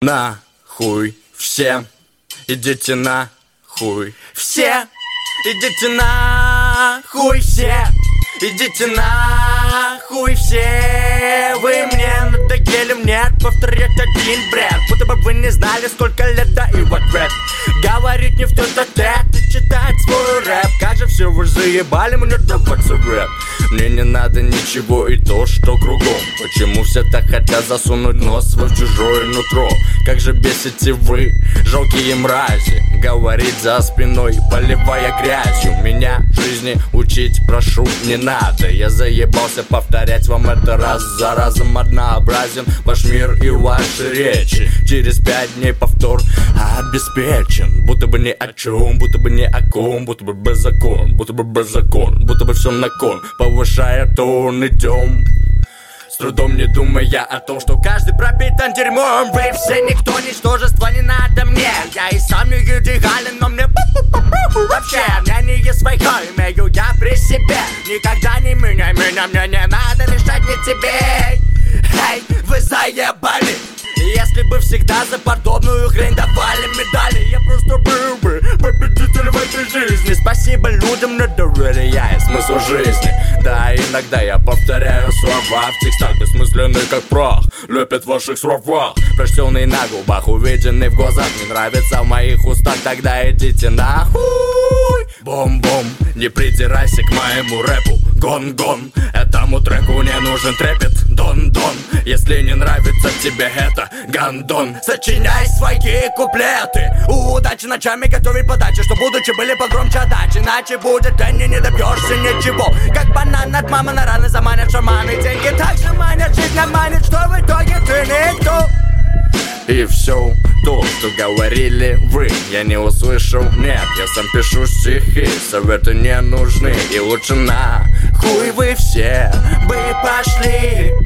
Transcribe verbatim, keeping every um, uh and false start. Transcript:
Нахуй все, идите нахуй все, идите нахуй все, идите нахуй все. Вы мне надоели, мне повторять один бред, будто бы вы не знали, сколько лет даю в ответ. Говорить не в тет-а-тет и читать свой рэп. Как же все вы заебали мне даваться рэп. Мне не надо ничего и то, что кругом. Почему все так хотят засунуть нос свой в чужое нутро? Как же бесите вы, жалкие мрази, говорить за спиной, поливая грязью. Меня жизни учить прошу не надо. Я заебался повторять вам это раз за разом. Однообразен ваш мир и ваши речи. Через пять дней повтор обеспечен. Будто бы ни о чем, будто бы ни о ком, будто бы без закон, будто бы без закон, будто бы все на кон. Повышая тон, идем, с трудом не думая о том, что каждый пропитан дерьмом. Вы все никто, ничтожество, не надо мне. Я и сам не идеален, но мне вообще мнение свое имею я при себе. Никогда не меняй меня, мне не надо решать не тебе. Эй, вы заебали. Если бы всегда за подобную хрень давали медали, я просто был бы победитель в этой жизни. Спасибо людям на доверие и смысл жизни. Да, иногда я повторяю слова в текстах, бессмысленные как прах, лепят в ваших словах, прочтенные на губах, увиденные в глазах. Не нравится в моих устах, тогда идите нахуй. Бом-бом, не придирайся к моему рэпу. Гон-гон, этому треку не нужен трепет. Дон-дон, если не нравится тебе это, гандон, сочиняй свои куплеты. Удачи ночами готовить подачи, что будучи были погромче отдачи. Иначе будет лень и не добьешься ничего. Как банан от мамы на раны заманят шаманы. Деньги так же манят, жизнь наманит, что в итоге ты никто. И все то, что говорили вы, я не услышал, нет. Я сам пишу стихи, советы не нужны. И лучше нахуй вы все бы пошли.